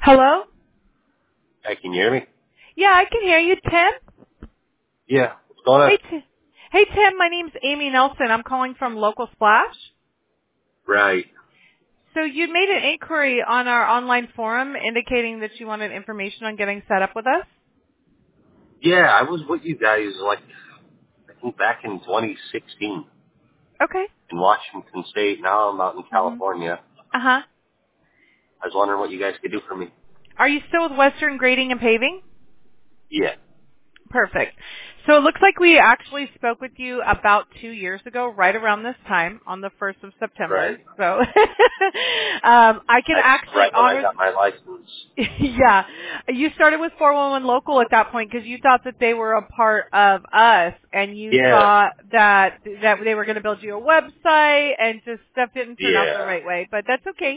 Hello? Hey, can you hear me? Yeah, I can hear you, Tim. Yeah. What's going on? Hey, Tim. My name's Amy Nelson. I'm calling from Local Splash. Right. So you made an inquiry on our online forum indicating that you wanted information on getting set up with us. Yeah, I was with you guys, I think back in 2016 Okay. in Washington State. Now I'm out in Mhm. California. Uh-huh. I was wondering what you guys could do for me. Are you still with Western Grading and Paving? Yeah. Perfect. So it looks like we actually spoke with you about 2 years ago, right around this time, on the 1st of September. Right. So I can That's actually right when I honor. got my license. Yeah. You started with 411 Local at that point because you thought that they were a part of us and you Yeah. thought that they were going to build you a website and just stuff didn't turn out the Yeah. right way, but that's okay.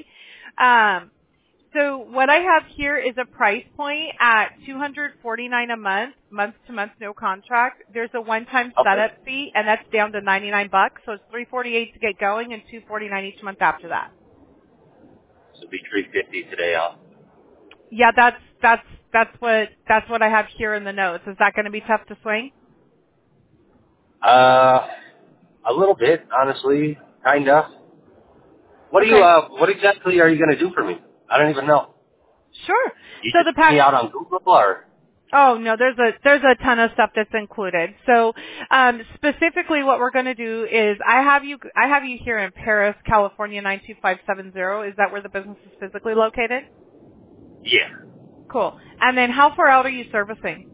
So what I have here is a price point at $249 a month, month to month, no contract. There's a one-time Okay. setup fee and that's down to $99, so it's $348 to get going and $249 each month after that. So it'll be 350 today off. Yeah, that's what I have here in the notes. Is that going to be tough to swing? A little bit, honestly. Kinda. Okay, What exactly are you gonna do for me? I don't even know. sure. You So just the put me pack. out on Google or? Oh no, there's a ton of stuff that's included. So specifically, what we're going to do is I have you here in Paris, California 92570. Is that where the business is physically located? Yeah. Cool. And then how far out are you servicing?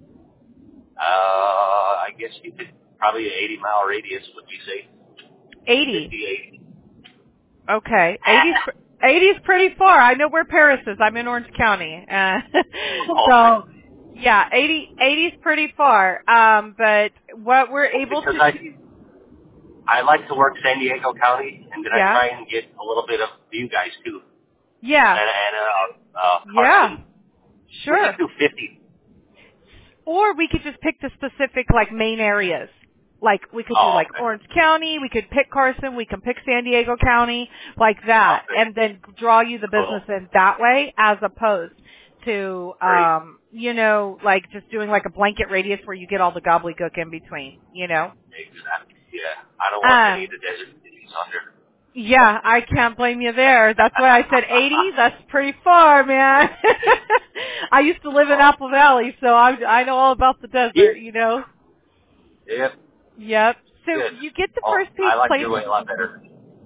I guess you could probably an 80-mile radius would be safe. 50, 80. 80. Okay. 80's pretty far. I know where Paris is. I'm in Orange County. Okay. So, yeah, 80's pretty far. But what we're Well, able because to do, I like to work San Diego County, and then I yeah, try and get a little bit of you guys too, yeah, and yeah, Carson. We sure. just do 50. Or we could just pick the specific, like, main areas. Like, we could do, Oh, like, okay. Orange County, we could pick Carson, we can pick San Diego County, like that, Okay. and then draw you the business Cool. in that way, as opposed to, Great. like, just doing, like, a blanket radius where you get all the gobbledygook in between, you know? Exactly. Yeah. I don't want any Um, of the desert cities under. yeah, I can't blame you there. That's why I said 80. That's pretty far, man. I used to live in Oh. Apple Valley, so I know all about the Yeah. desert, you know? Yep. Yep. So Good. you get the Oh, first page I like your way placement. a lot better.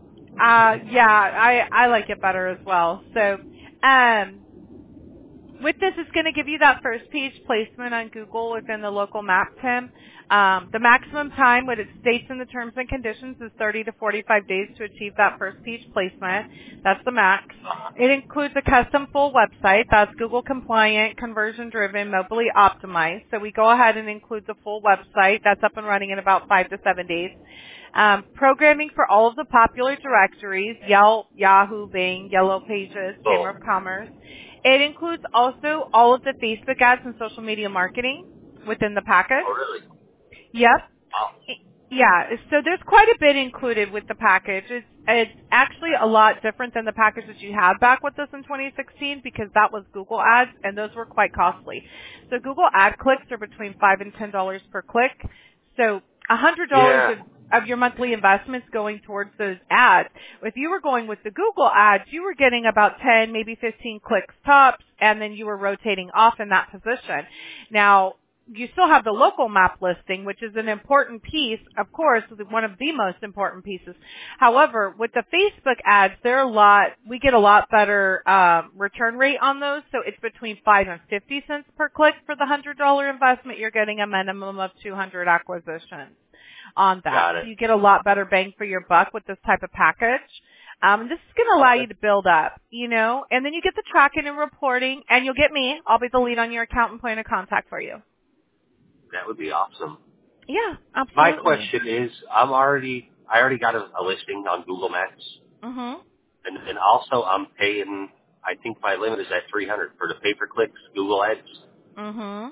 Yeah, I like it better as well. So, um, with this, it's going to give you that first page placement on Google within the local map, Tim. The maximum time, what it states in the terms and conditions, is 30 to 45 days to achieve that first page placement. That's the max. It includes a custom full website that's Google compliant, conversion driven, mobily optimized. So we go ahead and include the full website. That's up and running in about 5 to 7 days. Programming for all of the popular directories, Yelp, Yahoo, Bing, Yellow Pages, Chamber Cool. of Commerce. It includes also all of the Facebook ads and social media marketing within the package. Oh, really? Yep. Wow. Yeah, so there's quite a bit included with the package. It's actually a lot different than the package that you had back with us in 2016 because that was Google ads and those were quite costly. So Google ad clicks are between $5 and $10 per click. So $100 Yeah. of your monthly investments going towards those ads. If you were going with the Google ads, you were getting about 10, maybe 15 clicks tops and then you were rotating off in that position. Now, you still have the local map listing, which is an important piece, of course, one of the most important pieces. However, with the Facebook ads, we get a lot better return rate on those, so it's between 5 and 50 cents per click for the $100 investment. You're getting a minimum of 200 acquisitions on that. Got So it. you get a lot better bang for your buck with this type of package. This is going to allow Okay. you to build up, and then you get the tracking and reporting, and you'll get me. I'll be the lead on your account and point of contact for you. That would be awesome. Yeah, My absolutely. question is, I already got a listing on Google Maps, Mhm. and also I'm paying. I think my limit is at 300 for the pay-per-clicks Google ads. Mhm.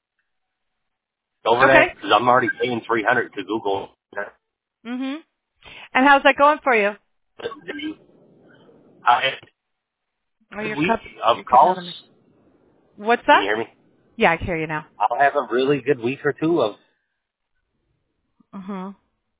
Over that, Okay. because I'm already paying 300 to Google. Mhm. And how's that going for you? I, Oh, good your week cup. of Your cup calls. having. What's Can you that? hear me? Yeah, I can hear you now. I'll have a really good week or two of. Mhm.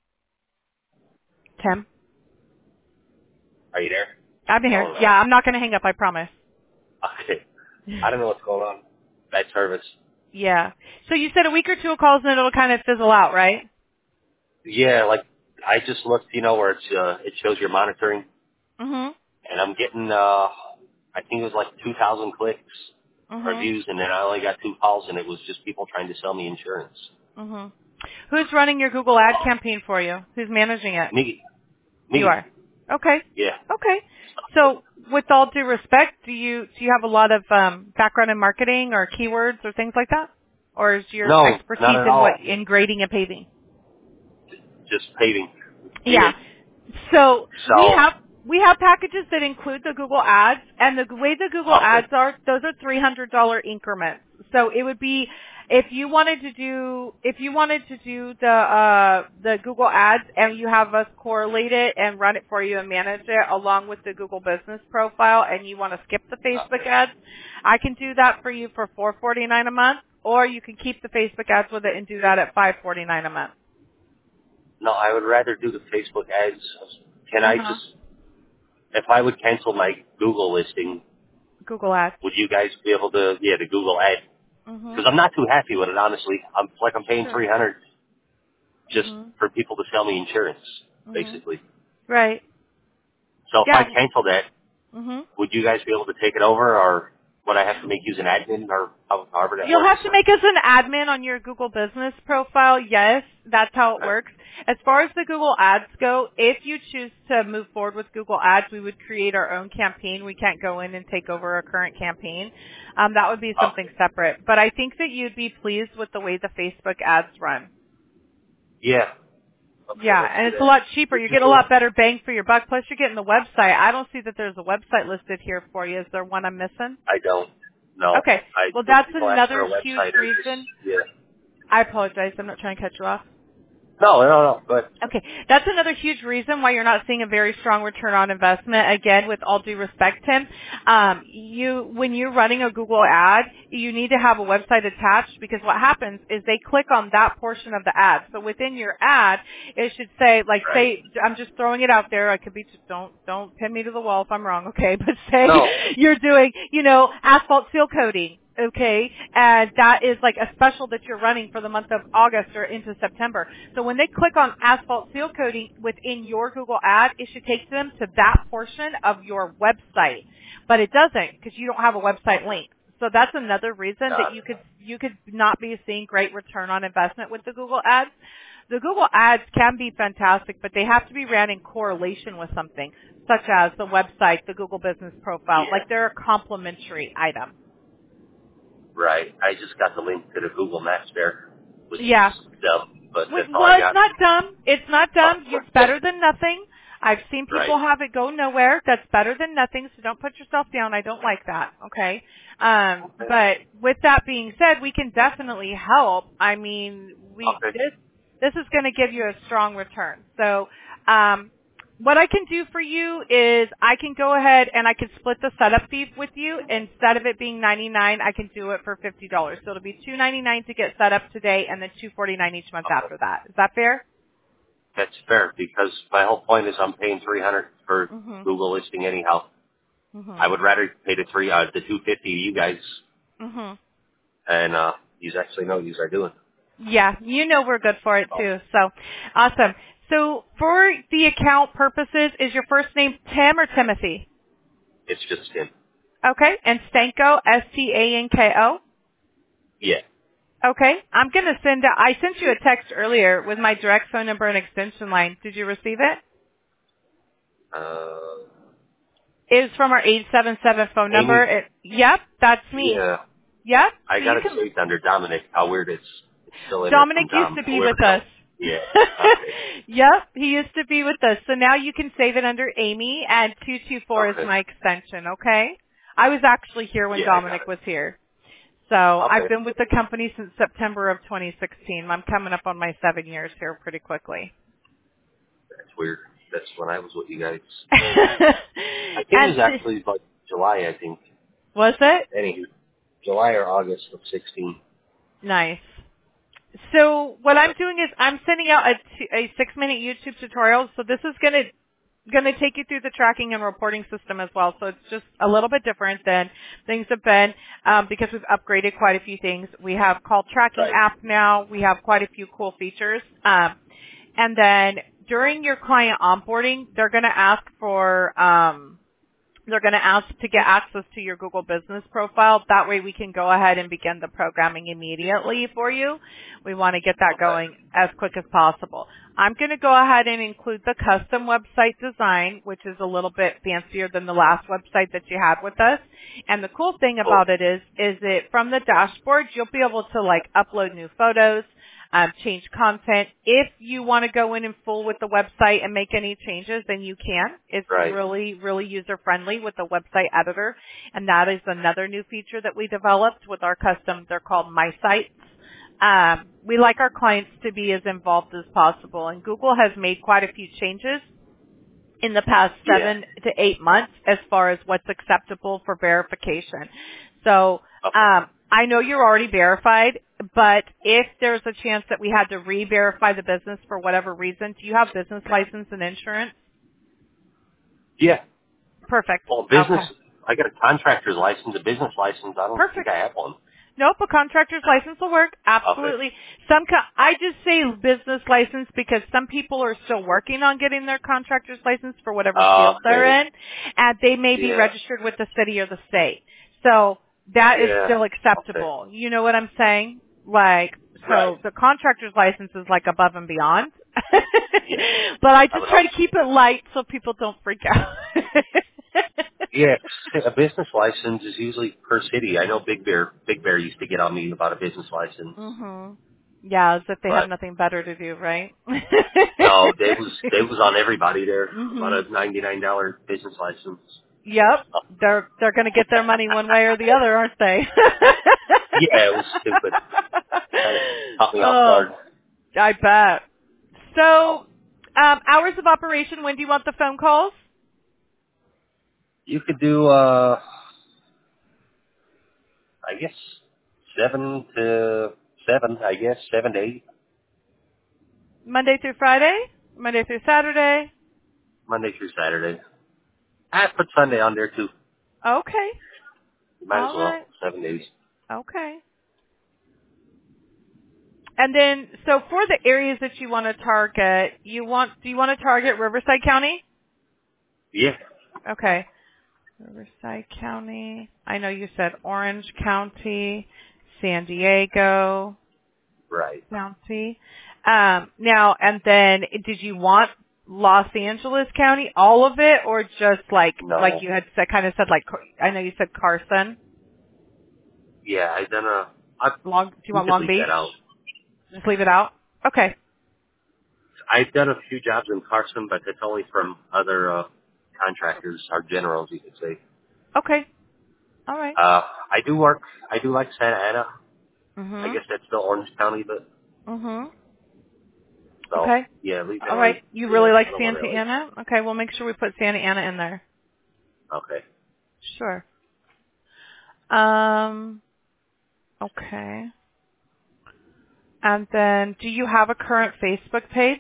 Tim, Are you there? I'm here. Oh no. Yeah, I'm not going to hang up. I promise. Okay. I don't know what's going on. Bad service. Yeah. So you said a week or two of calls, and then it'll kind of fizzle out, right? Yeah, like I just looked, where it shows your monitoring, Mhm. and I'm getting I think it was like 2,000 clicks or Mhm. views, and then I only got 2 calls, and it was just people trying to sell me insurance. Mhm. Who's running your Google ad campaign for you? Who's managing it? Me, You me, are. Okay. yeah. Okay. So, with all due respect, do you have a lot of background in marketing or keywords or things like that, or is your No, not expertise at in all. what in grading and paving? Just paving. Yeah. Period. So So, we have packages that include the Google Ads, and the way the Google okay. Ads are, those are $300 increments. So it would be if you wanted to do the Google Ads and you have us correlate it and run it for you and manage it along with the Google Business Profile, and you want to skip the Facebook ads, I can do that for you for $449 a month, or you can keep the Facebook ads with it and do that at $549 a month. No, I would rather do the Facebook ads. Can Uh I huh. just, if I would cancel my Google listing, Google Ads. would you guys be able to, the Google ad? Mhm. Because I'm not too happy with it, honestly. I'm paying Sure. $300 just Mhm. for people to sell me insurance, Mhm. basically. Right. So if I Yeah. cancel that, Mhm. would you guys be able to take it over, or would I have to make use an admin, or however that You'll works? have to make us an admin on your Google Business Profile. Yes, that's how it Okay. works. As far as the Google Ads go, if you choose to move forward with Google Ads, we would create our own campaign. We can't go in and take over a current campaign. That would be something Okay. separate. But I think that you'd be pleased with the way the Facebook ads run. Yeah. Okay, Yeah, let's and do it's a that. lot cheaper. Would You you get a be able? lot better bang for your buck. Plus, you're getting the website. I don't see that there's a website listed here for you. Is there one I'm missing? I don't. No. Okay. Well, When that's people ask for another a huge website, or just, reason. yeah. I apologize. I'm not trying to cut you off. No. But Okay. That's another huge reason why you're not seeing a very strong return on investment. Again, with all due respect, Tim, when you're running a Google ad, you need to have a website attached, because what happens is they click on that portion of the ad. So within your ad, it should say, right. say, I'm just throwing it out there. I could be, don't pin me to the wall if I'm wrong, okay? But say No. you're doing, asphalt seal coating. Okay, and that is like a special that you're running for the month of August or into September. So when they click on asphalt seal coating within your Google ad, it should take them to that portion of your website. But it doesn't, because you don't have a website link. So that's another reason that Got it. you could not be seeing great return on investment with the Google ads. The Google ads can be fantastic, but they have to be ran in correlation with something, such as the website, the Google Business Profile. Like Yeah. they're a complementary item. Right. I just got the link to the Google Maps there, which Yeah. is dumb, but that's all I Well, it's got. not dumb. It's not dumb. Oh, It's better than nothing. I've seen right. people have it go nowhere. That's better than nothing, so don't put yourself down. I don't like that, okay? Okay. But with that being said, we can definitely help. I mean, Okay. this is going to give you a strong return. So, what I can do for you is I can go ahead and I can split the setup fee with you. Instead of it being $99, I can do it for $50. So it'll be $299 to get set up today, and then $249 each month Okay. after that. Is that fair? That's fair, because my whole point is I'm paying $300 for Mhm. Google listing anyhow. I Mhm. would rather pay the $250 you guys, Mhm. and you actually know you are doing. Yeah, we're good for it Oh, too. So, awesome. So for the account purposes, is your first name Tim or Timothy? it's just him. Okay, and Stanko, Stanko. Yeah. Okay, I'm gonna I sent you a text earlier with my direct phone number and extension line. Did you receive it? Uh, It is from our 877 phone number. Amy. Yep, that's me. Yeah. Yep, I so got you it can. saved under Dominic. How weird it's still in there from Dominic used Dom, to be whoever with the us. hell. Yeah. Okay. Yep, he used to be with us. So now you can save it under Amy, and 224 is Okay. my extension, okay? I was actually here when Yeah, I got Dominic it. was here. So I've Okay. been with the company since September of 2016. I'm coming up on my 7 years here pretty quickly. That's weird. That's when I was with you guys. I think it and was actually like July, I think. Was it? Anywho, July or August of 16. Nice. So what I'm doing is I'm sending out a 6-minute YouTube tutorial. So this is going to take you through the tracking and reporting system as well. So it's just a little bit different than things have been because we've upgraded quite a few things. We have call tracking Right. app now. We have quite a few cool features. And then during your client onboarding, they're going to ask for they're going to ask to get access to your Google Business profile. That way we can go ahead and begin the programming immediately for you. We want to get that going as quick as possible. I'm going to go ahead and include the custom website design, which is a little bit fancier than the last website that you had with us. And the cool thing about it is that from the dashboard, you'll be able to like upload new photos, change content. If you want to go in full with the website and make any changes, then you can. It's really, really user-friendly with the website editor. And that is another new feature that we developed with our custom, they're called My Sites. We like our clients to be as involved as possible. And Google has made quite a few changes in the past 7 to 8 months as far as what's acceptable for verification. So, I know you're already verified, but if there's a chance that we had to re-verify the business for whatever reason, do you have business license and insurance? Yeah. Perfect. Well, business, I got a contractor's license, a business license. I don't think I have one. Nope, a contractor's license will work. Absolutely. Okay. I just say business license because some people are still working on getting their contractor's license for whatever field they're in, and they may be registered with the city or the state. So that is still acceptable. You know what I'm saying? Like, so the contractor's license is like above and beyond. But I just try to keep it light so people don't freak out. Yeah, a business license is usually per city. I know Big Bear used to get on me about a business license. Mhm. Yeah, as if they have nothing better to do, right? No, they was on everybody there. About a $99 business license. Yep. They're going to get their money one way or the other, aren't they? Yeah, it was stupid. Caught me off guard. I bet. So, hours of operation, when do you want the phone calls? You could do, I guess, 7 to 7, I guess, 7 to 8. Monday through Friday? Monday through Saturday? Monday through Saturday. I put Sunday on there, too. Okay. Might as well. 7 days. Okay. And then, so for the areas that you want to target, do you want to target Riverside County? Yeah. Okay. Riverside County. I know you said Orange County, San Diego. Right. County. Now, and then did you want Los Angeles County, all of it, or just like you had said, kind of said, like, I know you said Carson? Yeah, I done a... do you want Long Beach? That out. Just leave it out? Okay. I've done a few jobs in Carson, but it's only from other contractors, or generals, you could say. Okay. All right. I do like Santa Ana. I guess that's still Orange County, but... So, okay. Yeah, leave that. All right. You really like Santa Ana? Okay, we'll make sure we put Santa Ana in there. Okay. Sure. Okay. And then, do you have a current Facebook page?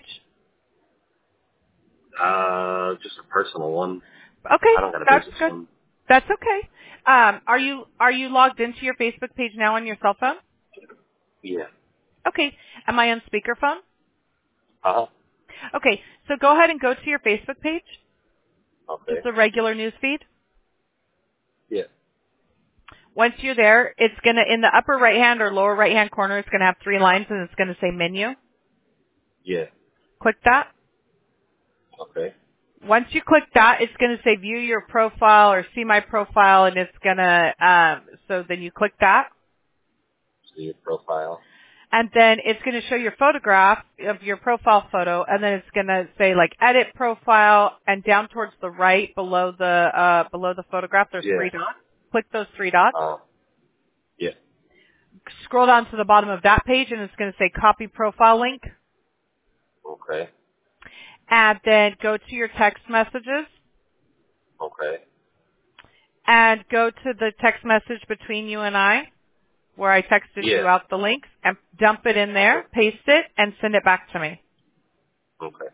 Just a personal one. Okay, I don't got a that's business good. one. That's okay. Are you logged into your Facebook page now on your cell phone? Yeah. Okay. Am I on speakerphone? Uh-huh. Okay, so go ahead and go to your Facebook page. Okay. Just a regular news feed. Yeah. Once you're there, it's going to, in the upper right-hand or lower right-hand corner, it's going to have 3 lines and it's going to say menu. Yeah. Click that. Okay. Once you click that, it's going to say view your profile or see my profile, and it's going to, so then you click that. See your profile. And then it's going to show your photograph of your profile photo, and then it's going to say like edit profile, and down towards the right below the photograph, there's 3 dots. Click those 3 dots. Yeah. Scroll down to the bottom of that page, and it's going to say copy profile link. Okay. And then go to your text messages. Okay. and go to the text message between you and I, where I texted you out the links, and dump it in there, paste it, and send it back to me. Okay.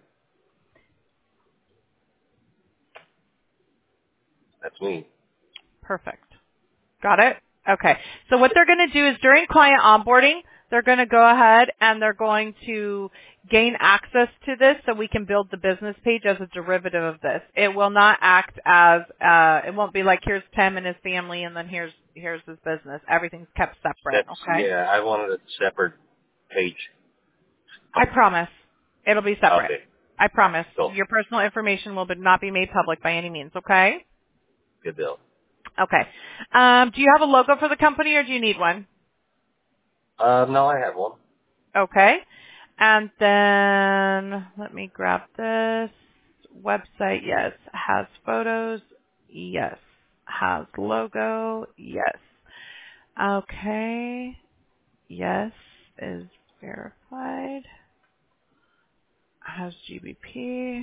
That's me. Perfect. Got it? Okay. So what they're going to do is during client onboarding, they're going to go ahead and they're going to gain access to this so we can build the business page as a derivative of this. It will not act as, it won't be like here's Tim and his family and then here's his business. Everything's kept separate, okay? Yeah, I wanted a separate page. I promise. It'll be separate. Okay. I promise. Cool. Your personal information will not be made public by any means, okay? Good deal. Okay. Do you have a logo for the company or do you need one? No, I have one. Okay. And then, let me grab this. Website, yes. Has photos, yes. Has logo, yes. Okay. Yes is verified. Has GBP.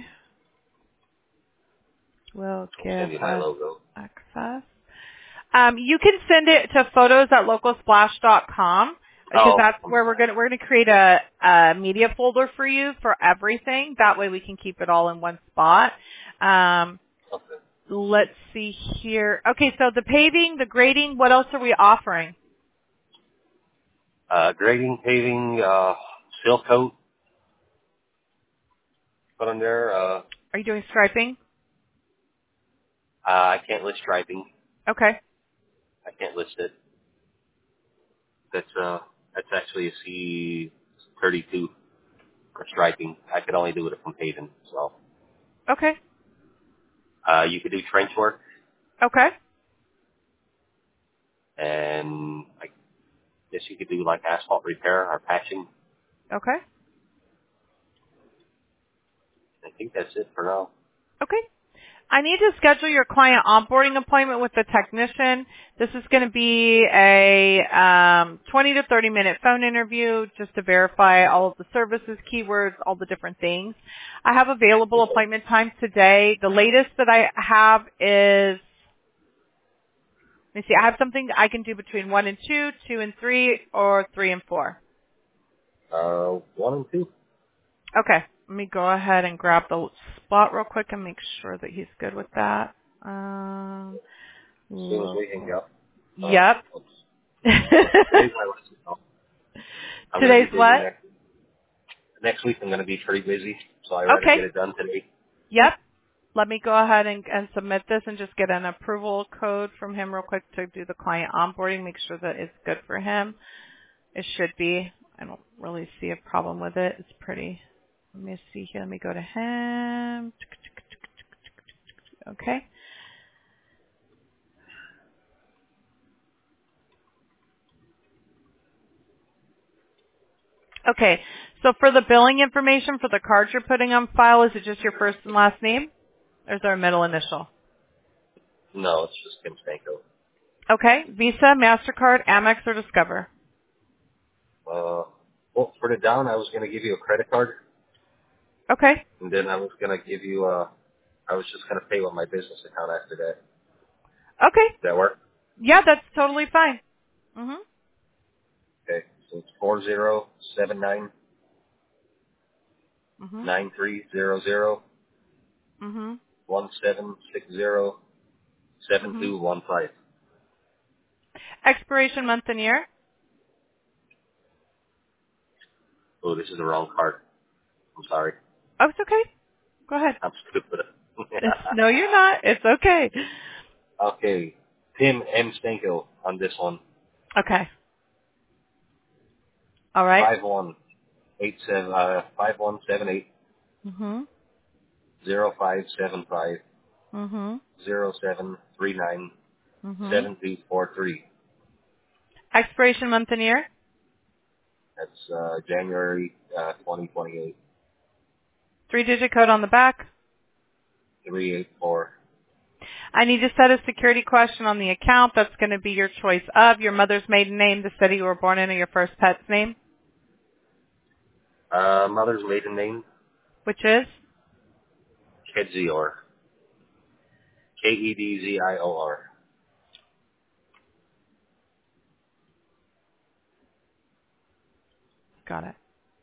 Will I'll give send you my us logo. access. You can send it to photos@localsplash.com because Oh. that's where we're gonna create a media folder for you for everything. That way we can keep it all in one spot. Okay. Let's see here. Okay, so the paving, the grading, what else are we offering? Grading, paving, seal coat. Put on there. Are you doing striping? I can't list striping. Okay. I can't list it. That's actually a C32 for striping. I could only do it from paving. So, Okay. you could do trench work, Okay. and I guess you could do like asphalt repair or patching. Okay. I think that's it for now. Okay. I need to schedule your client onboarding appointment with the technician. This is going to be a 20 to 30 minute phone interview just to verify all of the services, keywords, all the different things. I have available appointment times today. The latest that I have is, let me see, I have something I can do between 1 and 2, 2 and 3, or 3 and 4. 1 and 2. Okay. Let me go ahead and grab the spot real quick and make sure that he's good with that. As soon as we hang up. Yep. Today's my last week off. I'm going to Today's be busy what? next week. I'm going to be pretty busy, so I'd rather Okay. get it done today. Yep. Let me go ahead and submit this and just get an approval code from him real quick to do the client onboarding, make sure that it's good for him. It should be. I don't really see a problem with it. It's pretty. Let me see here. Let me go to him. Okay. Okay. So for the billing information for the cards you're putting on file, is it just your first and last name? Or is there a middle initial? No, it's just Kim Stanko. Okay. Visa, MasterCard, Amex, or Discover? Well, for the down, I was going to give you a credit card, Okay. and then I was going to give you I was just going to pay with my business account after that. Okay. Does that work? Yeah, that's totally fine. Mhm. Okay. So it's 4079 Mhm. 9300 Mhm. 1760 Mhm. 7215. Expiration month and year. Oh, this is the wrong card. I'm sorry. Oh, it's okay. Go ahead. I'm stupid. No, you're not. It's okay. Okay. Tim M. Stanko on this one. Okay. All right. 5178 Mhm. 0575 Mhm. 0739 Mhm. 7243. Expiration month and year. That's January 2028. 3-digit code on the back. 384. I need to set a security question on the account. That's going to be your choice of your mother's maiden name, the city you were born in, or your first pet's name, Mother's maiden name, which is Kedzior. Kedzior. Got it.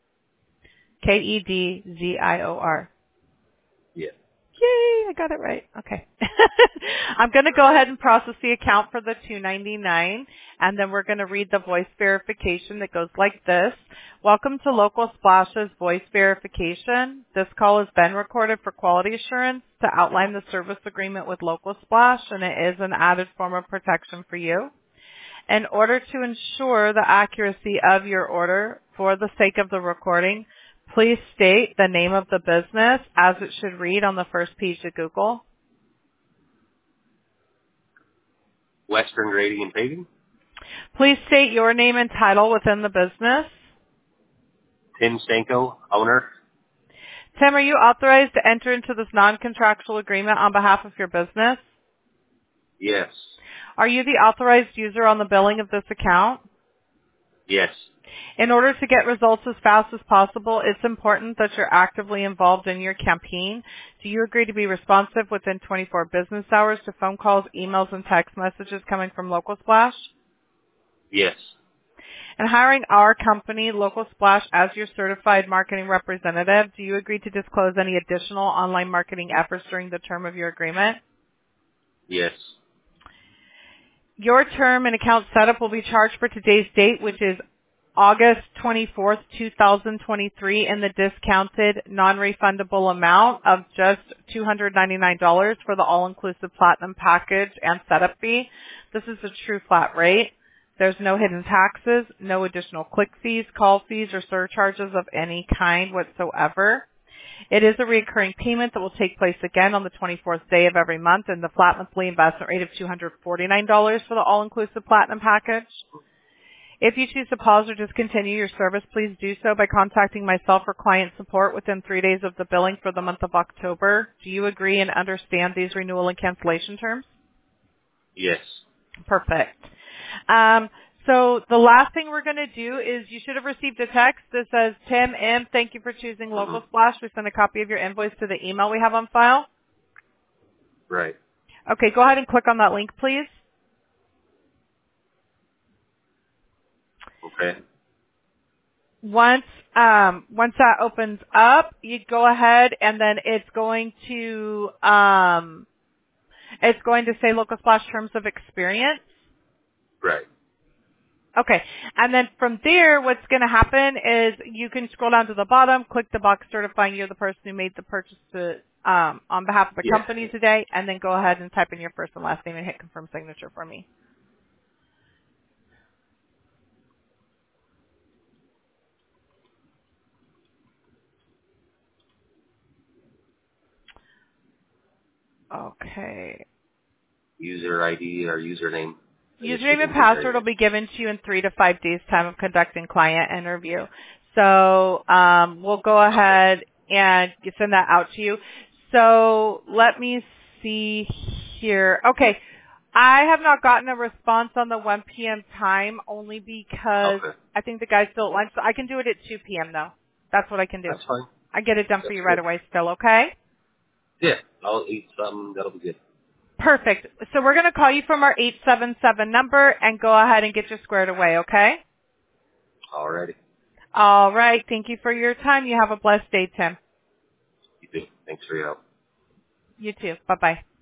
Kedzzior. Yeah. Yay, I got it right. Okay. I'm going to go ahead and process the account for the $299, and then we're going to read the voice verification that goes like this. Welcome to Local Splash's voice verification. This call has been recorded for quality assurance to outline the service agreement with Local Splash, and it is an added form of protection for you. In order to ensure the accuracy of your order, for the sake of the recording, please state the name of the business as it should read on the first page of Google. Western Grading and Paving. Please state your name and title within the business. Tim Stanko, owner. Tim, are you authorized to enter into this non-contractual agreement on behalf of your business? Yes. Are you the authorized user on the billing of this account? Yes. In order to get results as fast as possible, it's important that you're actively involved in your campaign. Do you agree to be responsive within 24 business hours to phone calls, emails, and text messages coming from Local Splash? Yes. And hiring our company, Local Splash, as your certified marketing representative, do you agree to disclose any additional online marketing efforts during the term of your agreement? Yes. Your term and account setup will be charged for today's date, which is August 24th, 2023, in the discounted non-refundable amount of just $299 for the all-inclusive platinum package and setup fee. This is a true flat rate. There's no hidden taxes, no additional click fees, call fees, or surcharges of any kind whatsoever. It is a recurring payment that will take place again on the 24th day of every month, and the flat monthly investment rate of $249 for the all-inclusive platinum package. If you choose to pause or discontinue your service, please do so by contacting myself or client support within 3 days of the billing for the month of October. Do you agree and understand these renewal and cancellation terms? Yes. Perfect. So the last thing we're going to do is you should have received a text that says, Tim M., thank you for choosing Local Splash. We send a copy of your invoice to the email we have on file. Right. Okay, go ahead and click on that link, please. Okay. Once that opens up, you go ahead and then it's going to say Local Splash Terms of Experience. Right. Okay. And then from there, what's going to happen is you can scroll down to the bottom, click the box certifying you're the person who made the purchase on behalf of the company today, and then go ahead and type in your first and last name and hit confirm signature for me. Okay. User ID or username. Username and password will be given to you in 3 to 5 days time of conducting client interview. So we'll go ahead and send that out to you. So let me see here. Okay. I have not gotten a response on the 1 p.m. time only because I think the guy's still at lunch. So I can do it at 2 p.m. though. That's what I can do. That's fine. I get it done for you right away still, okay? Yeah. I'll eat something. That'll be good. Perfect. So we're going to call you from our 877 number and go ahead and get you squared away, okay? Alrighty. All right. Thank you for your time. You have a blessed day, Tim. You too. Thanks for your help. You too. Bye-bye.